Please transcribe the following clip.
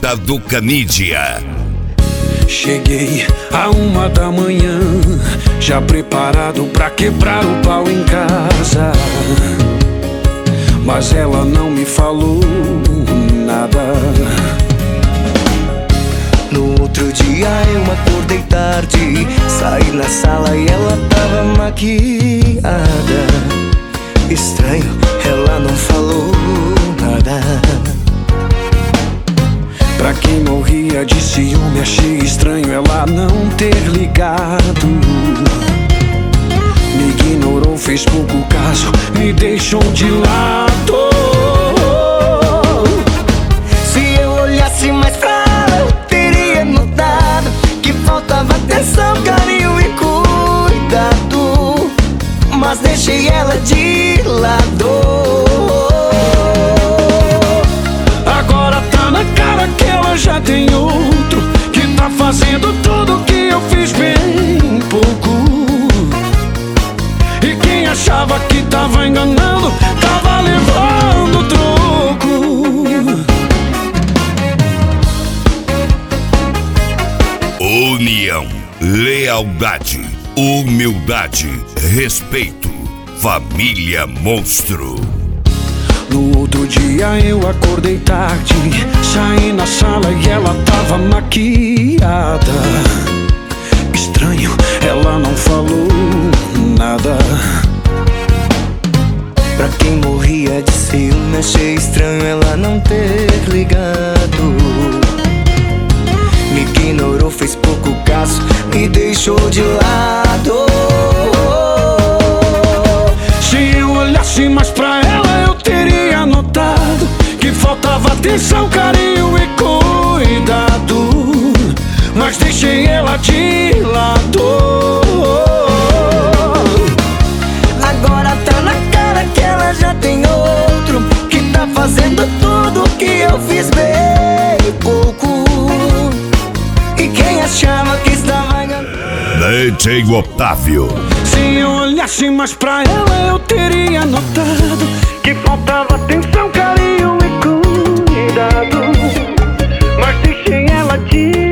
Moda do Canídia. Cheguei à 1 da manhã, já preparado pra quebrar o pau em casa. Mas ela não me falou nada. No outro dia eu acordei tarde, saí na sala e ela tava maquiada. Estranho, ela não falou nada. Pra quem morria de ciúme, achei estranho ela não ter ligado. Me ignorou, fez pouco caso, me deixou de lado. Se eu olhasse mais pra ela, eu teria notado que faltava atenção, carinho e cuidado. Mas deixei ela de lado. Agora tá na cara que ela já tem outro, que tá fazendo tudo que eu fiz bem pouco. E quem achava que tava enganando, tava levando troco. União, lealdade, humildade, respeito. Família Monstro. No outro dia eu acordei tarde, saí na sala e ela tava maquiada. Estranho, ela não falou nada. Pra quem morria de ciúme, achei estranho ela não ter ligado. Me ignorou, fez pouco caso, me deixou de lado. Se eu olhasse mais pra ela, eu teria notado que faltava atenção, carinho e cuidado. Mas deixei ela de lado. Agora tá na cara que ela já tem outro, que tá fazendo tudo que eu fiz bem pouco. E quem achava que estava enganando, DJ Otávio. Se eu olhasse mais pra ela, eu teria notado que faltava atenção, carinho e cuidado. Mas deixei ela de